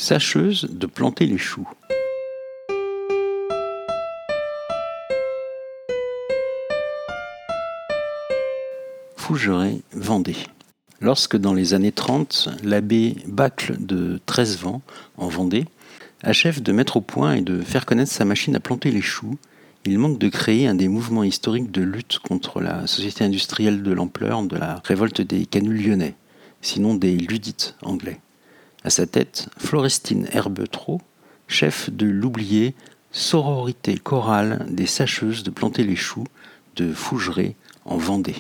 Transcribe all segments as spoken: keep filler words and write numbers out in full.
Sacheuse de planter les choux. Fougeray, Vendée. Lorsque dans les années trente, l'abbé Bacle de Trezevant, en Vendée, achève de mettre au point et de faire connaître sa machine à planter les choux, il manque de créer un des mouvements historiques de lutte contre la société industrielle de l'ampleur de la révolte des canuts lyonnais, sinon des luddites anglais. À sa tête, Florestine Herbetraut, chef de l'oubliée sororité chorale des sacheuses de planter les choux de Fougeray, en Vendée.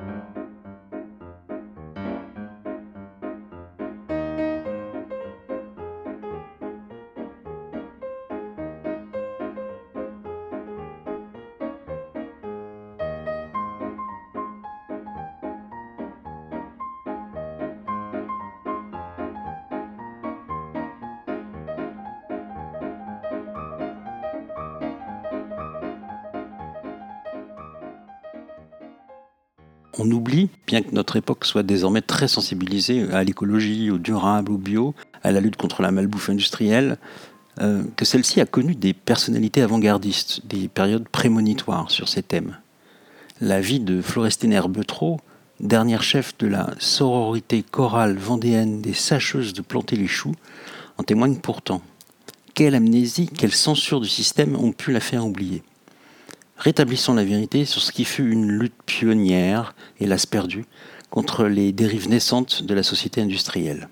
On oublie, bien que notre époque soit désormais très sensibilisée à l'écologie, au durable, au bio, à la lutte contre la malbouffe industrielle, euh, que celle-ci a connu des personnalités avant-gardistes, des périodes prémonitoires sur ces thèmes. La vie de Florestine Herbetraut, dernière chef de la sororité chorale vendéenne des sacheuses de planter les choux, en témoigne pourtant. Quelle amnésie, quelle censure du système ont pu la faire oublier. Rétablissons la vérité sur ce qui fut une lutte pionnière, hélas perdue, contre les dérives naissantes de la société industrielle.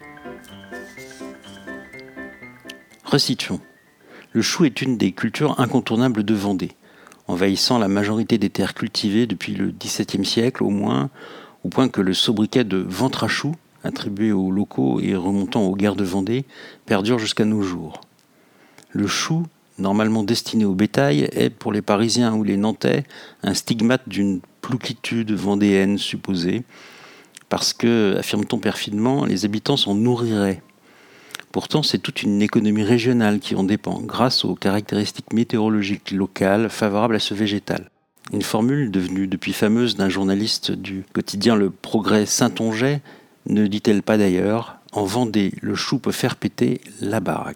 Resituons. Le chou est une des cultures incontournables de Vendée, envahissant la majorité des terres cultivées depuis le dix-septième siècle au moins, au point que le sobriquet de ventre à chou, attribué aux locaux et remontant aux guerres de Vendée, perdure jusqu'à nos jours. Le chou, normalement destiné au bétail, est pour les Parisiens ou les Nantais un stigmate d'une plouquitude vendéenne supposée, parce que, affirme-t-on perfidement, les habitants s'en nourriraient. Pourtant, c'est toute une économie régionale qui en dépend, grâce aux caractéristiques météorologiques locales favorables à ce végétal. Une formule devenue depuis fameuse d'un journaliste du quotidien Le Progrès Saintongeais, ne dit-elle pas d'ailleurs « En Vendée, le chou peut faire péter la baraque ».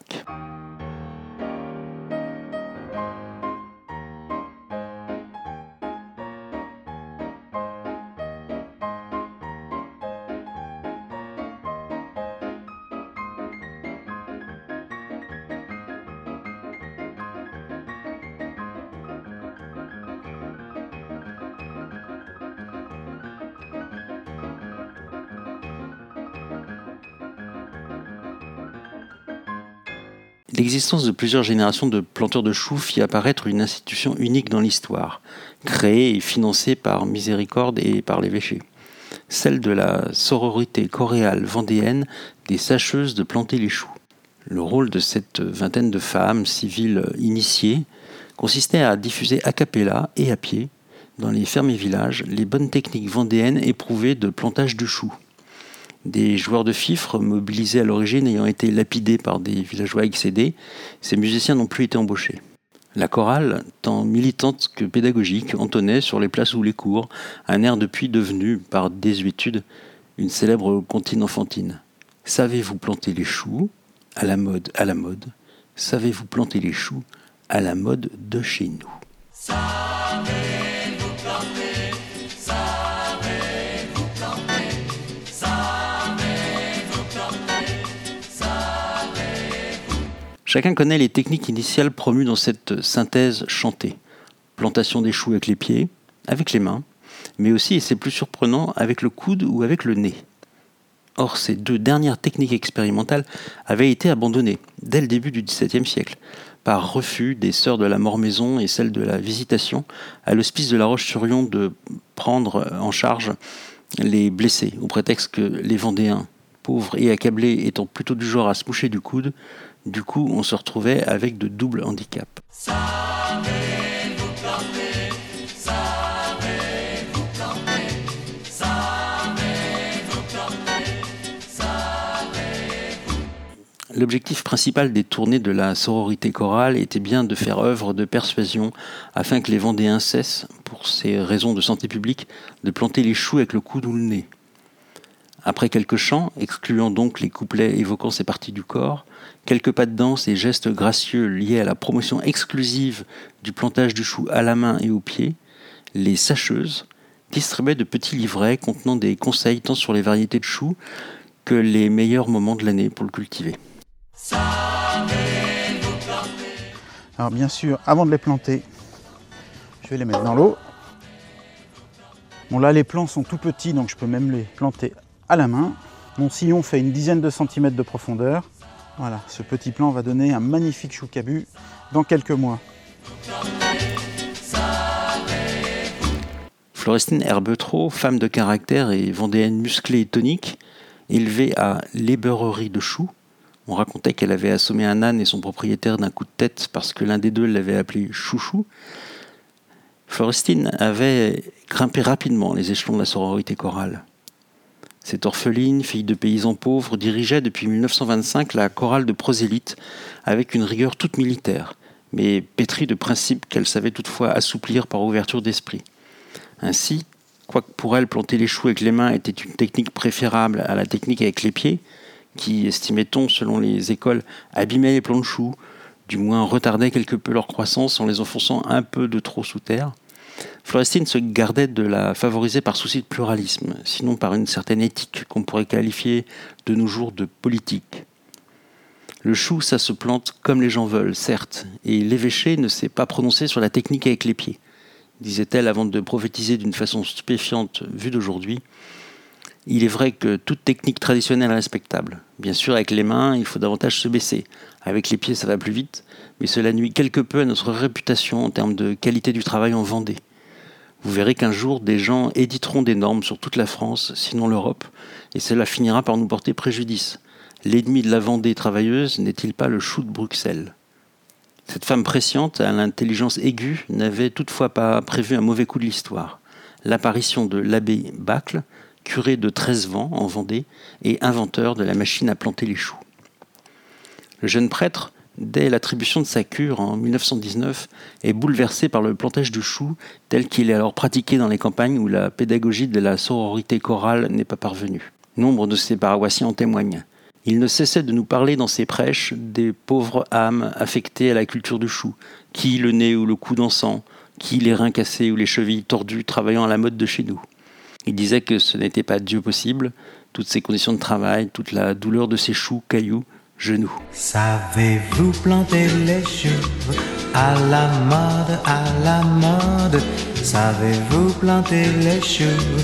L'existence de plusieurs générations de planteurs de choux fit apparaître une institution unique dans l'histoire, créée et financée par miséricorde et par l'évêché, celle de la sororité choréale vendéenne des sacheuses de planter les choux. Le rôle de cette vingtaine de femmes civiles initiées consistait à diffuser a cappella et à pied, dans les fermes et villages, les bonnes techniques vendéennes éprouvées de plantage de choux. Des joueurs de fifre, mobilisés à l'origine ayant été lapidés par des villageois excédés, ces musiciens n'ont plus été embauchés. La chorale, tant militante que pédagogique, entonnait sur les places ou les cours un air depuis devenu, par désuétude, une célèbre comptine enfantine. « Savez-vous planter les choux ? À la mode, à la mode. Savez-vous planter les choux ? À la mode de chez nous. » Savez-vous planter ? Savez-vous planter ? Chacun connaît les techniques initiales promues dans cette synthèse chantée. Plantation des choux avec les pieds, avec les mains, mais aussi, et c'est plus surprenant, avec le coude ou avec le nez. Or, ces deux dernières techniques expérimentales avaient été abandonnées, dès le début du dix-septième siècle, par refus des sœurs de la Mort-Maison et celles de la Visitation, à l'hospice de La Roche-sur-Yon de prendre en charge les blessés, au prétexte que les Vendéens, pauvres et accablés, étant plutôt du genre à se moucher du coude, du coup on se retrouvait avec de doubles handicaps. Savez-vous planter ? Savez-vous planter ? Savez-vous planter ? Savez-vous ? L'objectif principal des tournées de la sororité chorale était bien de faire œuvre de persuasion afin que les Vendéens cessent, pour ces raisons de santé publique, de planter les choux avec le coude ou le nez. Après quelques chants, excluant donc les couplets évoquant ces parties du corps, quelques pas de danse et gestes gracieux liés à la promotion exclusive du plantage du chou à la main et au pied, les sacheuses distribuaient de petits livrets contenant des conseils tant sur les variétés de choux que les meilleurs moments de l'année pour le cultiver. Alors bien sûr, avant de les planter, je vais les mettre dans l'eau. Bon là les plants sont tout petits, donc je peux même les planter à la main. Mon sillon fait une dizaine de centimètres de profondeur. Voilà, ce petit plant va donner un magnifique chou cabu dans quelques mois. Florestine Herbetraud, femme de caractère et vendéenne musclée et tonique, élevée à l'ébeurrerie de choux. On racontait qu'elle avait assommé un âne et son propriétaire d'un coup de tête parce que l'un des deux l'avait appelé chouchou. Florestine avait grimpé rapidement les échelons de la sororité chorale. Cette orpheline, fille de paysans pauvres, dirigeait depuis dix-neuf cent vingt-cinq la chorale de prosélytes avec une rigueur toute militaire, mais pétrie de principes qu'elle savait toutefois assouplir par ouverture d'esprit. Ainsi, quoique pour elle planter les choux avec les mains était une technique préférable à la technique avec les pieds, qui, estimait-on, selon les écoles, abîmait les plants de choux, du moins retardait quelque peu leur croissance en les enfonçant un peu de trop sous terre, Florestine se gardait de la favoriser par souci de pluralisme, sinon par une certaine éthique qu'on pourrait qualifier de nos jours de politique. Le chou, ça se plante comme les gens veulent, certes, et l'évêché ne s'est pas prononcé sur la technique avec les pieds, disait-elle avant de prophétiser d'une façon stupéfiante vue d'aujourd'hui. Il est vrai que toute technique traditionnelle est respectable. Bien sûr, avec les mains, il faut davantage se baisser. Avec les pieds, ça va plus vite, mais cela nuit quelque peu à notre réputation en termes de qualité du travail en Vendée. Vous verrez qu'un jour, des gens éditeront des normes sur toute la France, sinon l'Europe, et cela finira par nous porter préjudice. L'ennemi de la Vendée travailleuse n'est-il pas le chou de Bruxelles ? Cette femme presciente, à l'intelligence aiguë, n'avait toutefois pas prévu un mauvais coup de l'histoire. L'apparition de l'abbé Bacle, curé de Treize-Vents en Vendée, et inventeur de la machine à planter les choux. Le jeune prêtre, dès l'attribution de sa cure en dix-neuf cent dix-neuf, est bouleversé par le plantage du chou tel qu'il est alors pratiqué dans les campagnes où la pédagogie de la sororité chorale n'est pas parvenue. Nombre de ses paroissiens en témoignent. Il ne cessait de nous parler dans ses prêches des pauvres âmes affectées à la culture du chou, qui le nez ou le cou d'encens, qui les reins cassés ou les chevilles tordues travaillant à la mode de chez nous. Il disait que ce n'était pas Dieu possible, toutes ces conditions de travail, toute la douleur de ces choux, cailloux, genoux. Savez-vous planter les choux à la mode, à la mode? Savez-vous planter les choux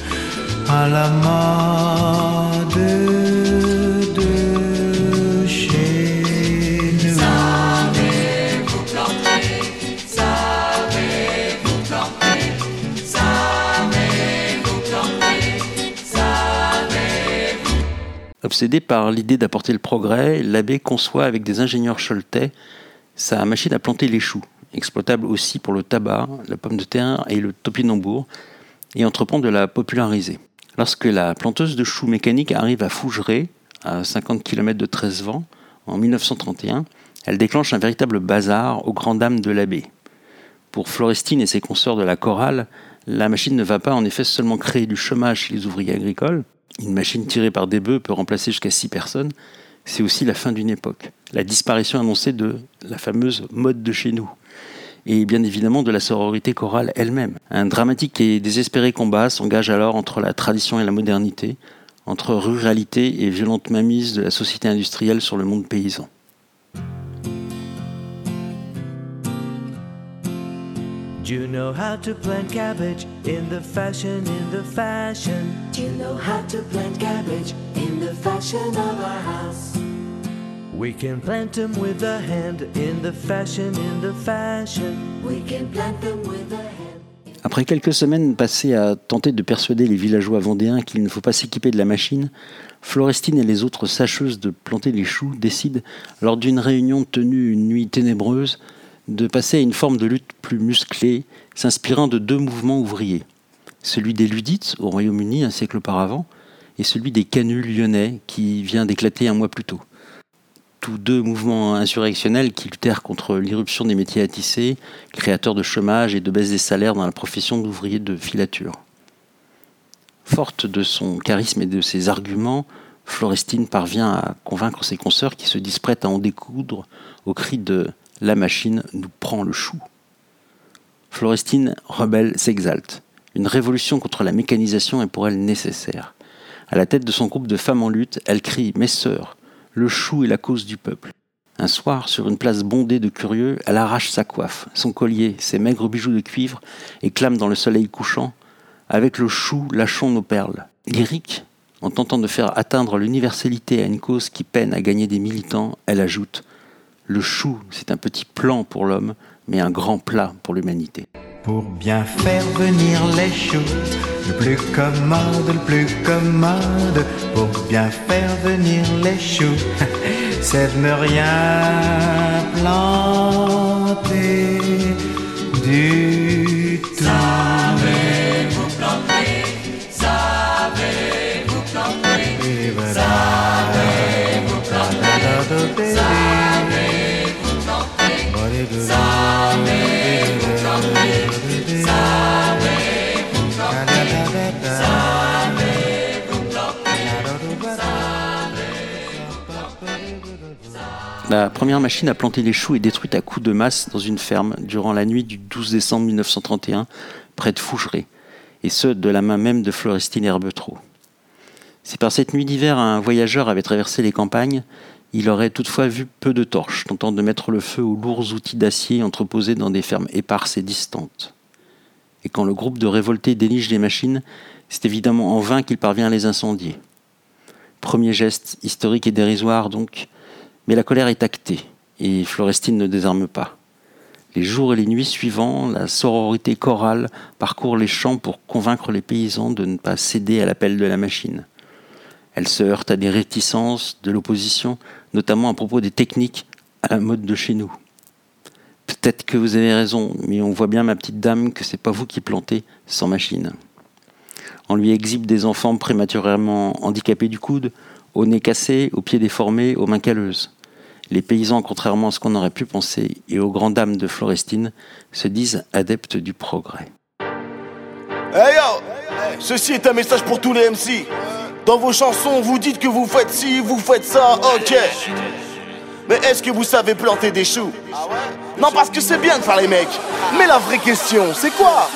à la mode de chez nous? Savez-vous planter? Savez-vous planter? Savez-vous planter? Savez-vous? Obsédé par l'idée d'apporter le progrès, l'abbé conçoit avec des ingénieurs choletais sa machine à planter les choux, exploitable aussi pour le tabac, la pomme de terre et le topinambour, et entreprend de la populariser. Lorsque la planteuse de choux mécanique arrive à Fougeray, à cinquante kilomètres de Treize-Vents, en dix-neuf cent trente et un, elle déclenche un véritable bazar aux grandes dames de l'abbé. Pour Florestine et ses consoeurs de la chorale, la machine ne va pas en effet seulement créer du chômage chez les ouvriers agricoles. Une machine tirée par des bœufs peut remplacer jusqu'à six personnes. C'est aussi la fin d'une époque. La disparition annoncée de la fameuse mode de chez nous. Et bien évidemment de la sororité chorale elle-même. Un dramatique et désespéré combat s'engage alors entre la tradition et la modernité, entre ruralité et violente mainmise de la société industrielle sur le monde paysan. Do you know how to plant cabbage in the fashion, in the fashion? Do you know how to plant cabbage in the fashion of our house? We can plant them with the hand in the fashion, in the fashion. We can plant them with the hand. Après quelques semaines passées à tenter de persuader les villageois vendéens qu'il ne faut pas s'équiper de la machine, Florestine et les autres sacheuses de planter les choux décident, lors d'une réunion tenue une nuit ténébreuse, de passer à une forme de lutte plus musclée, s'inspirant de deux mouvements ouvriers. Celui des Ludites, au Royaume-Uni un siècle auparavant, et celui des Canuts lyonnais, qui vient d'éclater un mois plus tôt. Tous deux mouvements insurrectionnels qui luttèrent contre l'irruption des métiers à tisser, créateurs de chômage et de baisse des salaires dans la profession d'ouvrier de filature. Forte de son charisme et de ses arguments, Florestine parvient à convaincre ses consoeurs qui se disent prêtes à en découdre au cri de « La machine nous prend le chou ». Florestine, rebelle, s'exalte. Une révolution contre la mécanisation est pour elle nécessaire. À la tête de son groupe de femmes en lutte, elle crie « Mes sœurs, le chou est la cause du peuple ». Un soir, sur une place bondée de curieux, elle arrache sa coiffe, son collier, ses maigres bijoux de cuivre et clame dans le soleil couchant « Avec le chou, lâchons nos perles ». Lyrique, en tentant de faire atteindre l'universalité à une cause qui peine à gagner des militants, elle ajoute « Le chou, c'est un petit plan pour l'homme, mais un grand plat pour l'humanité ». Pour bien faire venir les choux, le plus commode, le plus commode, pour bien faire venir les choux, c'est de ne rien planter du tout. Savez-vous planter? Savez-vous planter? Savez-vous planter? Savez-vous planter? Savez-vous planter? Savez-vous planter? Savez-vous planter? La première machine à planter les choux est détruite à coups de masse dans une ferme durant la nuit du douze décembre mille neuf cent trente et un, près de Fougeray, et ce, de la main même de Florestine Herbetrot. Si par cette nuit d'hiver un voyageur avait traversé les campagnes, il aurait toutefois vu peu de torches, tentant de mettre le feu aux lourds outils d'acier entreposés dans des fermes éparses et distantes. Et quand le groupe de révoltés déniche les machines, c'est évidemment en vain qu'il parvient à les incendier. Premier geste, historique et dérisoire donc, mais la colère est actée, et Florestine ne désarme pas. Les jours et les nuits suivants, la sororité chorale parcourt les champs pour convaincre les paysans de ne pas céder à l'appel de la machine. Elle se heurte à des réticences de l'opposition, notamment à propos des techniques à la mode de chez nous. Peut-être que vous avez raison, mais on voit bien, ma petite dame, que c'est pas vous qui plantez sans machine. On lui exhibe des enfants prématurément handicapés du coude, au nez cassé, aux pieds déformés, aux mains calleuses. Les paysans, contrairement à ce qu'on aurait pu penser, et aux grandes dames de Florestine, se disent adeptes du progrès. Hey yo! Ceci est un message pour tous les M C. Dans vos chansons, vous dites que vous faites ci, vous faites ça, ok. Mais est-ce que vous savez planter des choux? Non, parce que c'est bien de faire les mecs. Mais la vraie question, c'est quoi?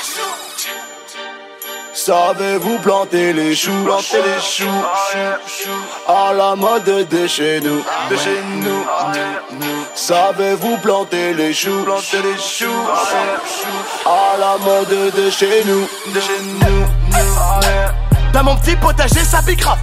Savez-vous planter les choux? Planter les choux à la mode de chez nous, de chez nous. Savez-vous planter les choux? Planter les choux à la mode de chez nous, de chez nous. Dans mon petit potager, ça pique rap.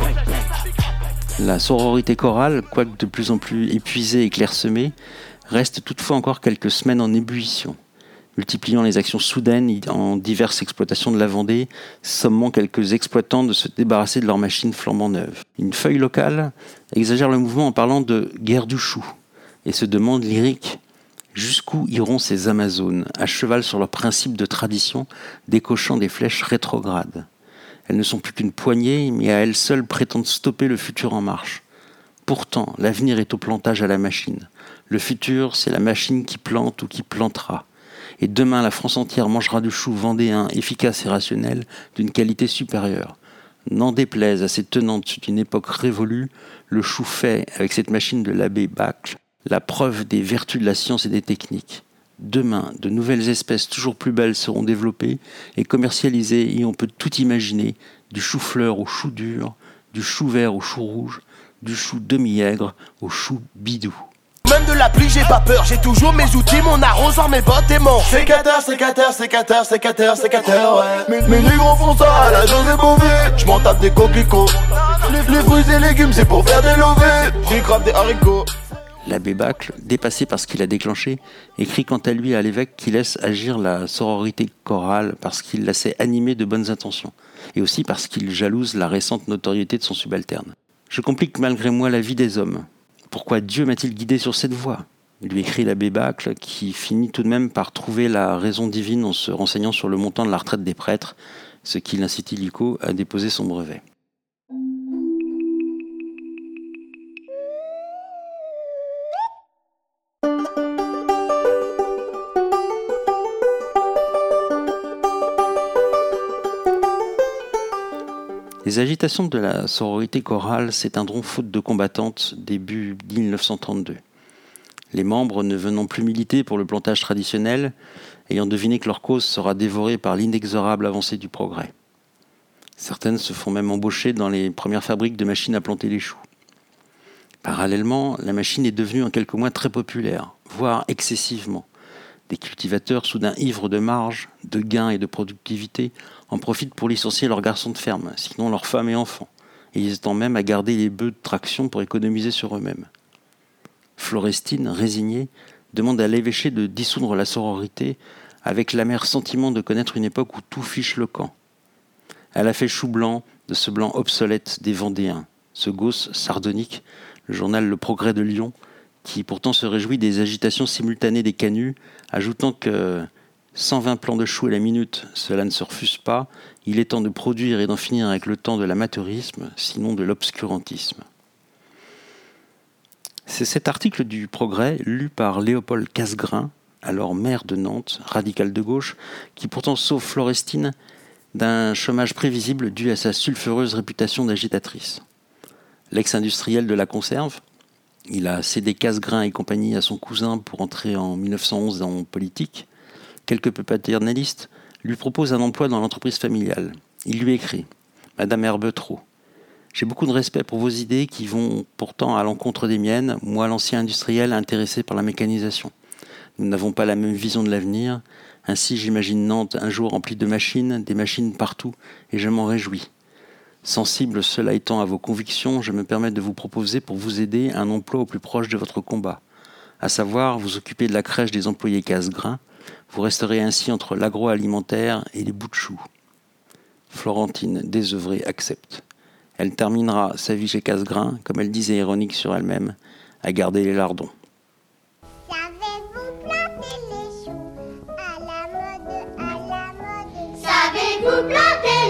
La sororité chorale, quoique de plus en plus épuisée et clairsemée, reste toutefois encore quelques semaines en ébullition, multipliant les actions soudaines en diverses exploitations de la Vendée, sommant quelques exploitants de se débarrasser de leurs machines flambant neuves. Une feuille locale exagère le mouvement en parlant de « guerre du chou » et se demande lyrique « Jusqu'où iront ces Amazones, à cheval sur leurs principes de tradition, décochant des flèches rétrogrades ?» Elles ne sont plus qu'une poignée, mais à elles seules prétendent stopper le futur en marche. Pourtant, l'avenir est au plantage à la machine. Le futur, c'est la machine qui plante ou qui plantera. Et demain, la France entière mangera du chou vendéen efficace et rationnel d'une qualité supérieure. N'en déplaise à ses tenantes d'une époque révolue, le chou fait, avec cette machine de l'abbé Bacle, la preuve des vertus de la science et des techniques. Demain, de nouvelles espèces toujours plus belles seront développées et commercialisées et on peut tout imaginer, du chou-fleur au chou dur, du chou vert au chou rouge, du chou demi-aigre au chou bidou. Même de la pluie, j'ai pas peur, j'ai toujours mes outils, mon arrosoir, mes bottes et mon sécateur, sécateur, sécateur, sécateur, sécateur, ouais. Mes, mes négros font ça à la José Bové, j'm'en tape des coquelicots. Les, les fruits et légumes, c'est pour faire des lovés, j'ai grave des haricots. L'abbé Bacle, dépassé par ce qu'il a déclenché, écrit quant à lui à l'évêque qu'il laisse agir la sororité chorale parce qu'il la sait animée de bonnes intentions, et aussi parce qu'il jalouse la récente notoriété de son subalterne. Je complique malgré moi la vie des hommes. Pourquoi Dieu m'a-t-il guidé sur cette voie ? Lui écrit l'abbé Bacle, qui finit tout de même par trouver la raison divine en se renseignant sur le montant de la retraite des prêtres, ce qui l'incite illico à déposer son brevet. Les agitations de la sororité chorale s'éteindront faute de combattantes début mille neuf cent trente-deux. Les membres, ne venant plus militer pour le plantage traditionnel, ayant deviné que leur cause sera dévorée par l'inexorable avancée du progrès. Certaines se font même embaucher dans les premières fabriques de machines à planter les choux. Parallèlement, la machine est devenue en quelques mois très populaire, voire excessivement. Des cultivateurs, soudain ivres de marge, de gains et de productivité, en profitent pour licencier leurs garçons de ferme, sinon leurs femmes et enfants, et ils étant même à garder les bœufs de traction pour économiser sur eux-mêmes. Florestine, résignée, demande à l'évêché de dissoudre la sororité, avec l'amer sentiment de connaître une époque où tout fiche le camp. Elle a fait chou blanc de ce blanc obsolète des Vendéens, ce gosse sardonique, le journal Le Progrès de Lyon, qui pourtant se réjouit des agitations simultanées des canuts, ajoutant que cent vingt plants de choux à la minute, cela ne se refuse pas, il est temps de produire et d'en finir avec le temps de l'amateurisme, sinon de l'obscurantisme. C'est cet article du Progrès, lu par Léopold Casgrain, alors maire de Nantes, radical de gauche, qui pourtant sauve Florestine d'un chômage prévisible dû à sa sulfureuse réputation d'agitatrice. L'ex-industriel de la conserve, il a cédé Casgrain et compagnie à son cousin pour entrer en mille neuf cent onze en politique, quelque peu paternaliste, lui propose un emploi dans l'entreprise familiale. Il lui écrit « Madame Herbetrot, j'ai beaucoup de respect pour vos idées qui vont pourtant à l'encontre des miennes, moi l'ancien industriel intéressé par la mécanisation. Nous n'avons pas la même vision de l'avenir, ainsi j'imagine Nantes un jour remplie de machines, des machines partout, et je m'en réjouis. Sensible cela étant à vos convictions, je me permets de vous proposer pour vous aider un emploi au plus proche de votre combat, à savoir vous occuper de la crèche des employés Casgrain. Vous resterez ainsi entre l'agroalimentaire et les bouts de choux. » Florentine, désœuvrée, accepte. Elle terminera sa vie chez Casgrain, comme elle disait ironique sur elle-même, à garder les lardons. Savez-vous planter les choux à la mode, à la mode? Savez-vous planter